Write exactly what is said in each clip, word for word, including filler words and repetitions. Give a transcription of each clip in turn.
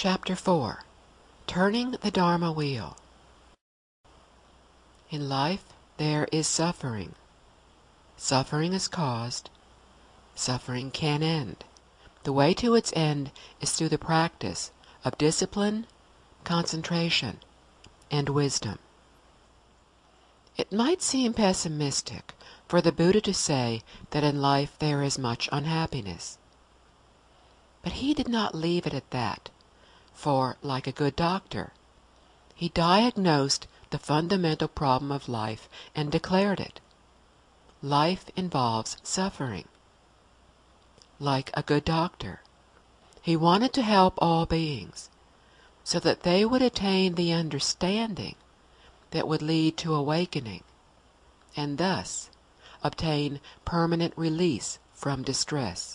Chapter four. Turning the Dharma Wheel. In life there is suffering. Suffering is caused. Suffering can end. The way to its end is through the practice of discipline, concentration, and wisdom. It might seem pessimistic for the Buddha to say that in life there is much unhappiness. But he did not leave it at that, for, like a good doctor, he diagnosed the fundamental problem of life and declared it. Life involves suffering. Like a good doctor, he wanted to help all beings so that they would attain the understanding that would lead to awakening, and thus obtain permanent release from distress.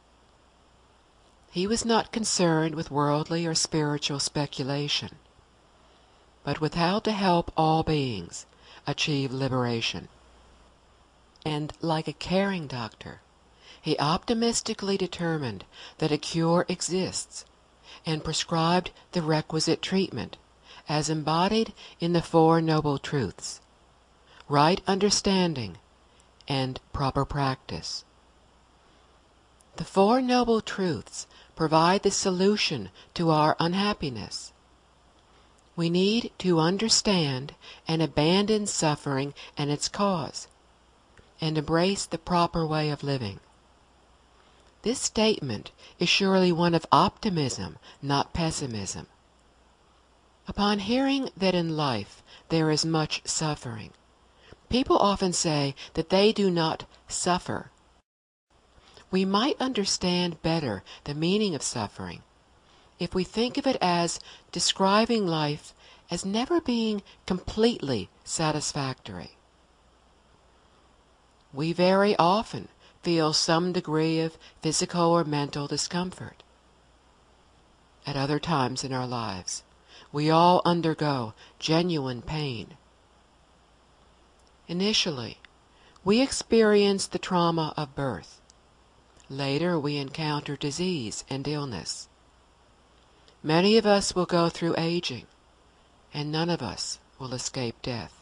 He was not concerned with worldly or spiritual speculation, but with how to help all beings achieve liberation. And like a caring doctor, he optimistically determined that a cure exists and prescribed the requisite treatment as embodied in the Four Noble Truths: right understanding and proper practice. The Four Noble Truths provide the solution to our unhappiness. We need to understand and abandon suffering and its cause, and embrace the proper way of living. This statement is surely one of optimism, not pessimism. Upon hearing that in life there is much suffering, people often say that they do not suffer. We might understand better the meaning of suffering if we think of it as describing life as never being completely satisfactory. We very often feel some degree of physical or mental discomfort. At other times in our lives, we all undergo genuine pain. Initially, we experience the trauma of birth. Later, we encounter disease and illness. Many of us will go through aging, and none of us will escape death.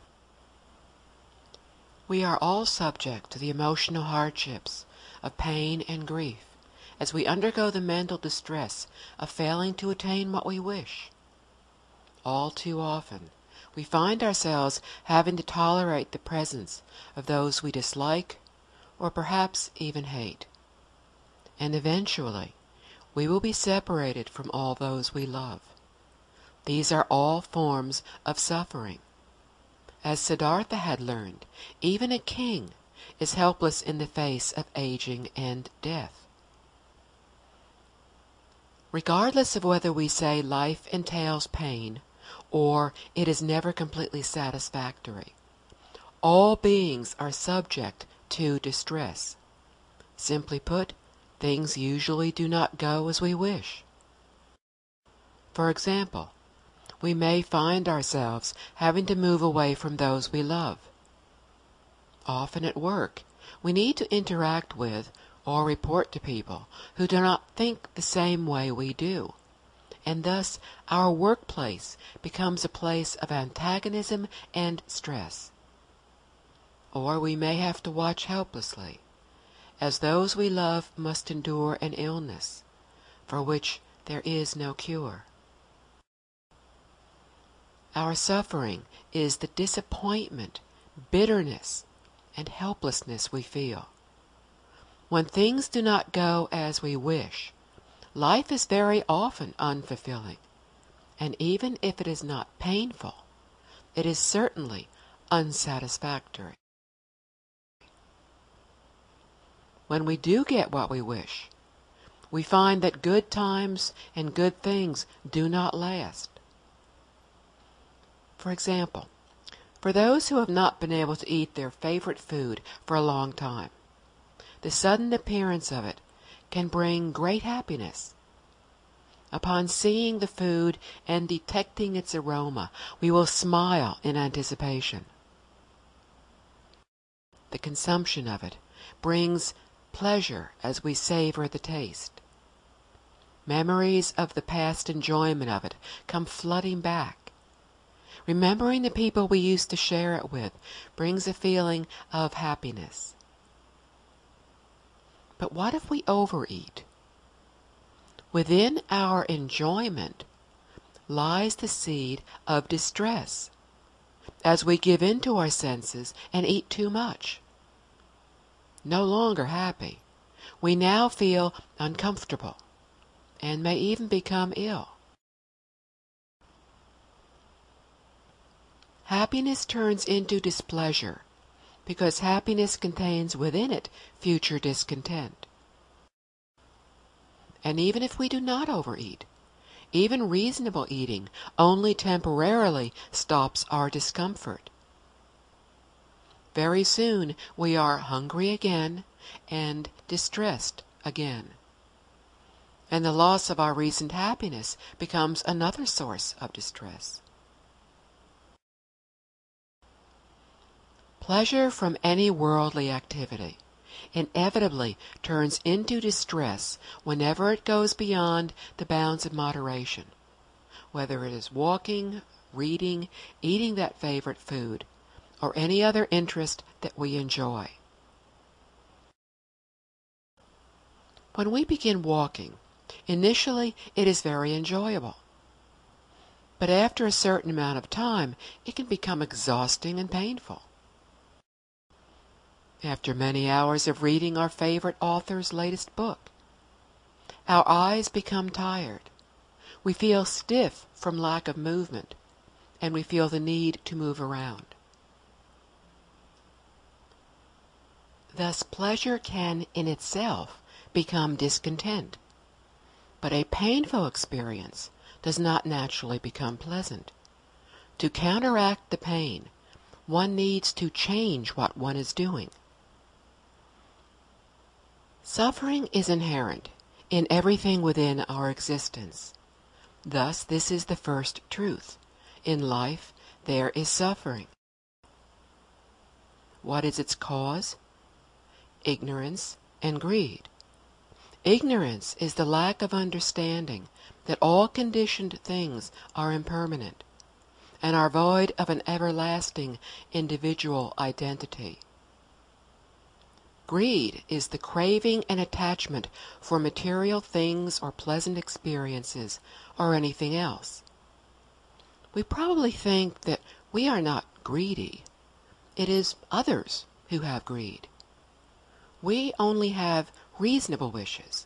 We are all subject to the emotional hardships of pain and grief as we undergo the mental distress of failing to attain what we wish. All too often, we find ourselves having to tolerate the presence of those we dislike or perhaps even hate. And eventually, we will be separated from all those we love. These are all forms of suffering. As Siddhartha had learned, even a king is helpless in the face of aging and death. Regardless of whether we say life entails pain or it is never completely satisfactory, all beings are subject to distress. Simply put, things usually do not go as we wish. For example, we may find ourselves having to move away from those we love. Often at work, we need to interact with or report to people who do not think the same way we do, and thus our workplace becomes a place of antagonism and stress. Or we may have to watch helplessly as those we love must endure an illness for which there is no cure. Our suffering is the disappointment, bitterness, and helplessness we feel. When things do not go as we wish, life is very often unfulfilling, and even if it is not painful, it is certainly unsatisfactory. When we do get what we wish, we find that good times and good things do not last. For example, for those who have not been able to eat their favorite food for a long time, the sudden appearance of it can bring great happiness. Upon seeing the food and detecting its aroma, we will smile in anticipation. The consumption of it brings pleasure as we savor the taste. Memories of the past enjoyment of it come flooding back. Remembering the people we used to share it with brings a feeling of happiness. But what if we overeat? Within our enjoyment lies the seed of distress, as we give in to our senses and eat too much. No longer happy, we now feel uncomfortable and may even become ill. Happiness turns into displeasure because happiness contains within it future discontent. And even if we do not overeat, even reasonable eating only temporarily stops our discomfort. Very soon we are hungry again and distressed again. And the loss of our recent happiness becomes another source of distress. Pleasure from any worldly activity inevitably turns into distress whenever it goes beyond the bounds of moderation, whether it is walking, reading, eating that favorite food, or any other interest that we enjoy. When we begin walking, initially it is very enjoyable, but after a certain amount of time it can become exhausting and painful. After many hours of reading our favorite author's latest book, our eyes become tired. We feel stiff from lack of movement, and we feel the need to move around. Thus, pleasure can in itself become discontent, but a painful experience does not naturally become pleasant. To counteract the pain, one needs to change what one is doing. Suffering is inherent in everything within our existence. Thus, this is the first truth. In life, there is suffering. What is its cause? Ignorance and greed. Ignorance is the lack of understanding that all conditioned things are impermanent and are void of an everlasting individual identity. Greed is the craving and attachment for material things or pleasant experiences or anything else. We probably think that we are not greedy. It is others who have greed. We only have reasonable wishes.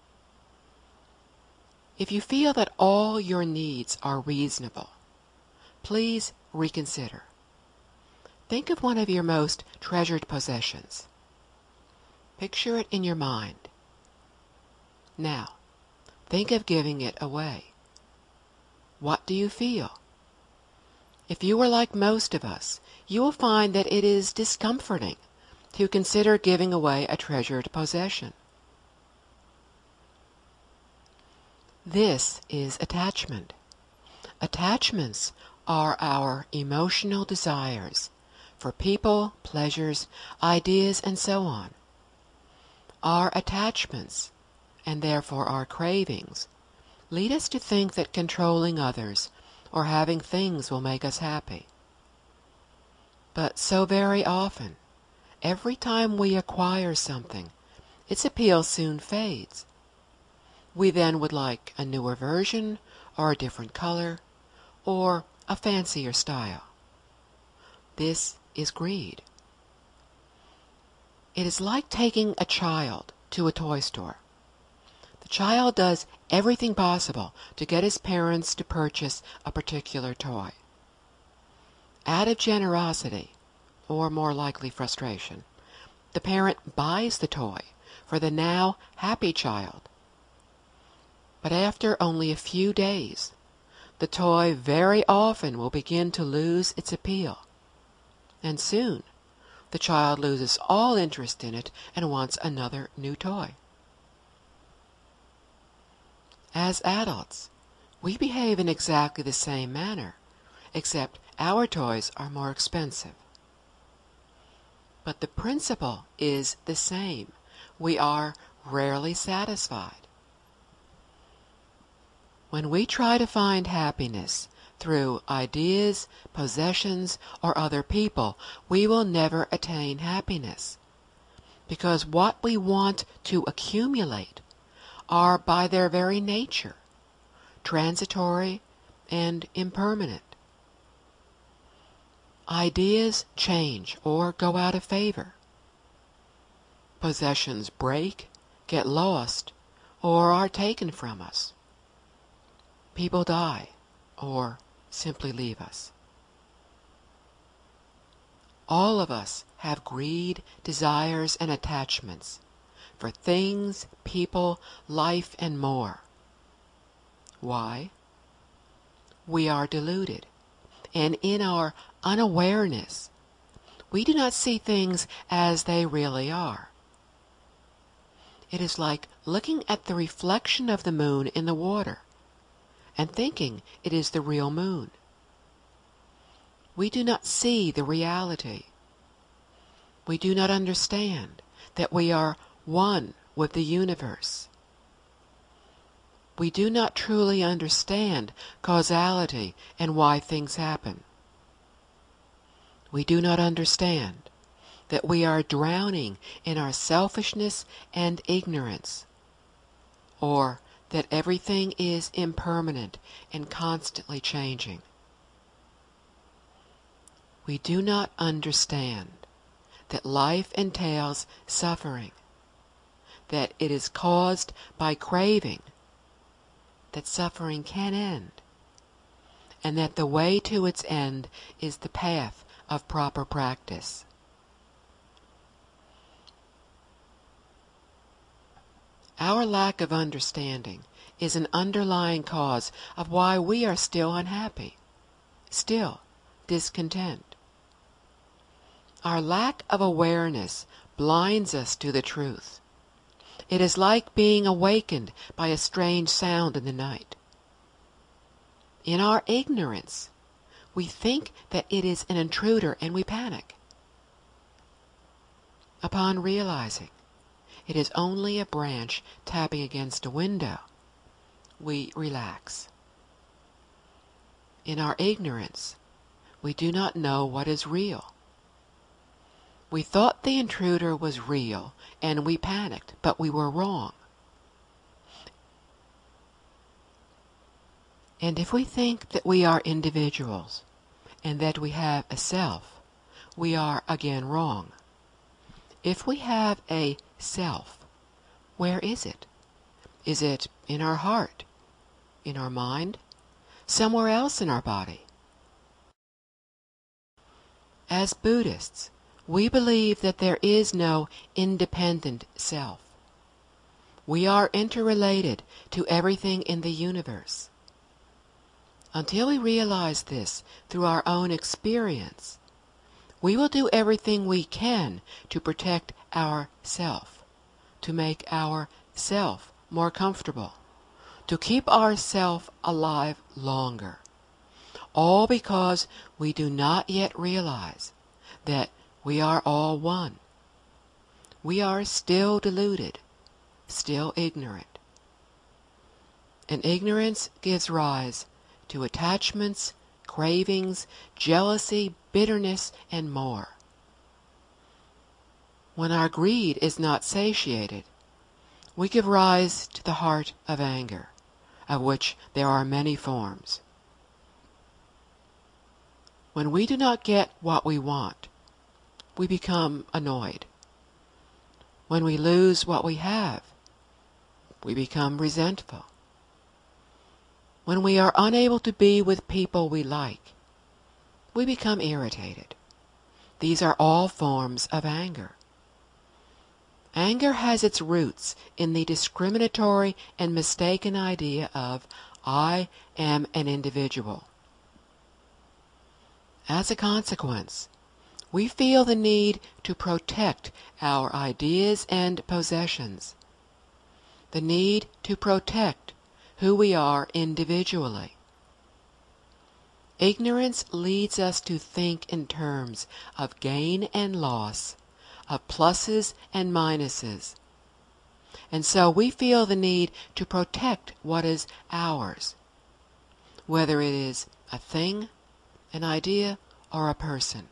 If you feel that all your needs are reasonable, please reconsider. Think of one of your most treasured possessions. Picture it in your mind. Now, think of giving it away. What do you feel? If you are like most of us, you will find that it is discomforting to consider giving away a treasured possession. This is attachment. Attachments are our emotional desires for people, pleasures, ideas, and so on. Our attachments, and therefore our cravings, lead us to think that controlling others or having things will make us happy. But so very often, every time we acquire something, its appeal soon fades. We then would like a newer version, or a different color, or a fancier style. This is greed. It is like taking a child to a toy store. The child does everything possible to get his parents to purchase a particular toy. Out of generosity, or more likely frustration, the parent buys the toy for the now happy child. But after only a few days, the toy very often will begin to lose its appeal, and soon the child loses all interest in it and wants another new toy. As adults, we behave in exactly the same manner, except our toys are more expensive. But the principle is the same. We are rarely satisfied. When we try to find happiness through ideas, possessions, or other people, we will never attain happiness. Because what we want to accumulate are by their very nature transitory and impermanent. Ideas change or go out of favor. Possessions break, get lost, or are taken from us. People die or simply leave us. All of us have greed, desires, and attachments for things, people, life, and more. Why? We are deluded, and in our unawareness, we do not see things as they really are. It is like looking at the reflection of the moon in the water and thinking it is the real moon. We do not see the reality. We do not understand that we are one with the universe. We do not truly understand causality and why things happen. We do not understand that we are drowning in our selfishness and ignorance, or that everything is impermanent and constantly changing. We do not understand that life entails suffering, that it is caused by craving, that suffering can end, and that the way to its end is the path of proper practice. Our lack of understanding is an underlying cause of why we are still unhappy, still discontent. Our lack of awareness blinds us to the truth. It is like being awakened by a strange sound in the night. In our ignorance, we think that it is an intruder and we panic. Upon realizing it is only a branch tapping against a window, we relax. In our ignorance, we do not know what is real. We thought the intruder was real and we panicked, but we were wrong. And if we think that we are individuals and that we have a self, we are again wrong. If we have a self, where is it? Is it in our heart, in our mind, somewhere else in our body? As Buddhists, we believe that there is no independent self. We are interrelated to everything in the universe. Until we realize this through our own experience, we will do everything we can to protect our self, to make our self more comfortable, to keep our self alive longer, all because we do not yet realize that we are all one. We are still deluded, still ignorant. And ignorance gives rise to attachments, cravings, jealousy, bitterness, and more. When our greed is not satiated, we give rise to the heart of anger, of which there are many forms. When we do not get what we want, we become annoyed. When we lose what we have, we become resentful. When we are unable to be with people we like, we become irritated. These are all forms of anger. Anger has its roots in the discriminatory and mistaken idea of I am an individual. As a consequence, we feel the need to protect our ideas and possessions, the need to protect who we are individually. Ignorance leads us to think in terms of gain and loss, of pluses and minuses. And so we feel the need to protect what is ours, whether it is a thing, an idea, or a person.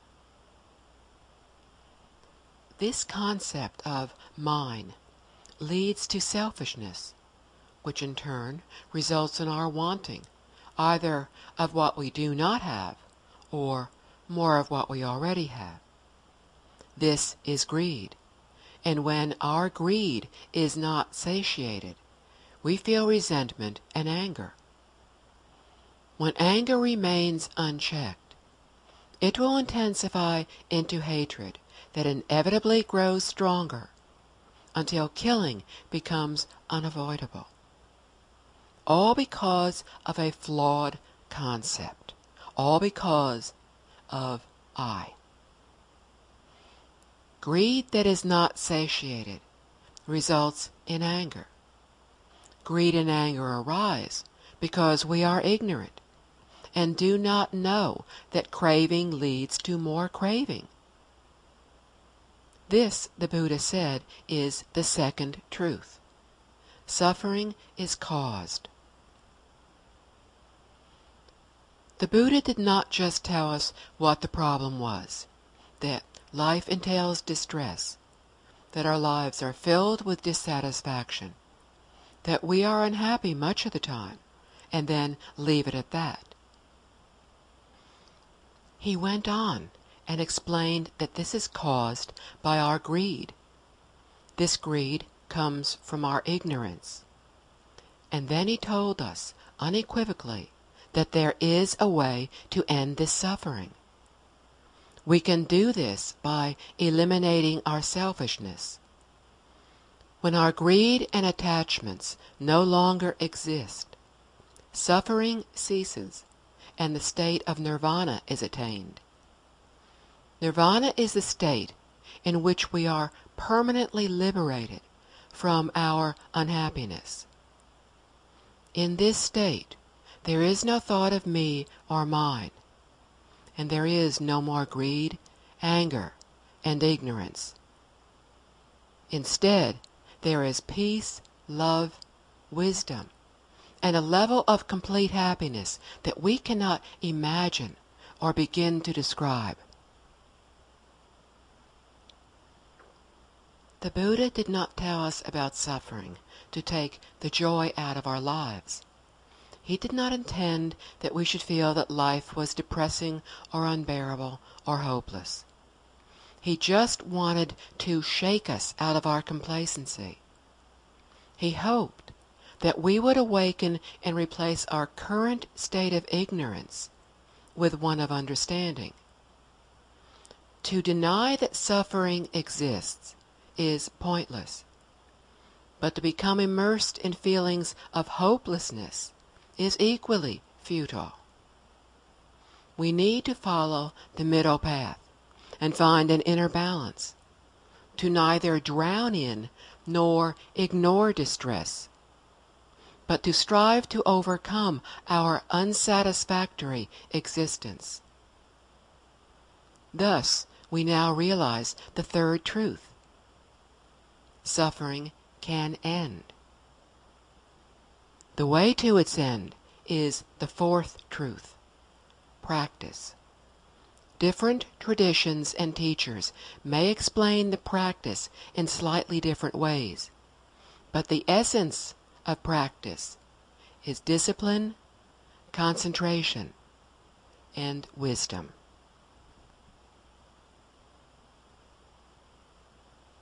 This concept of mine leads to selfishness, which in turn results in our wanting either of what we do not have or more of what we already have. This is greed, and when our greed is not satiated, we feel resentment and anger. When anger remains unchecked, it will intensify into hatred that inevitably grows stronger until killing becomes unavoidable. All because of a flawed concept. All because of I. Greed that is not satiated results in anger. Greed and anger arise because we are ignorant and do not know that craving leads to more craving. This, the Buddha said, is the second truth. Suffering is caused. The Buddha did not just tell us what the problem was, that life entails distress, that our lives are filled with dissatisfaction, that we are unhappy much of the time, and then leave it at that. He went on and explained that this is caused by our greed. This greed comes from our ignorance. And then he told us unequivocally that there is a way to end this suffering. We can do this by eliminating our selfishness. When our greed and attachments no longer exist, suffering ceases and the state of nirvana is attained. Nirvana is the state in which we are permanently liberated from our unhappiness. In this state, there is no thought of me or mine, and there is no more greed, anger, and ignorance. Instead, there is peace, love, wisdom, and a level of complete happiness that we cannot imagine or begin to describe. The Buddha did not tell us about suffering to take the joy out of our lives. He did not intend that we should feel that life was depressing or unbearable or hopeless. He just wanted to shake us out of our complacency. He hoped that we would awaken and replace our current state of ignorance with one of understanding. To deny that suffering exists is pointless, but to become immersed in feelings of hopelessness is equally futile. We need to follow the middle path and find an inner balance, to neither drown in nor ignore distress, but to strive to overcome our unsatisfactory existence. Thus, we now realize the third truth. Suffering can end. The way to its end is the fourth truth, practice. Different traditions and teachers may explain the practice in slightly different ways, but the essence of practice is discipline, concentration, and wisdom.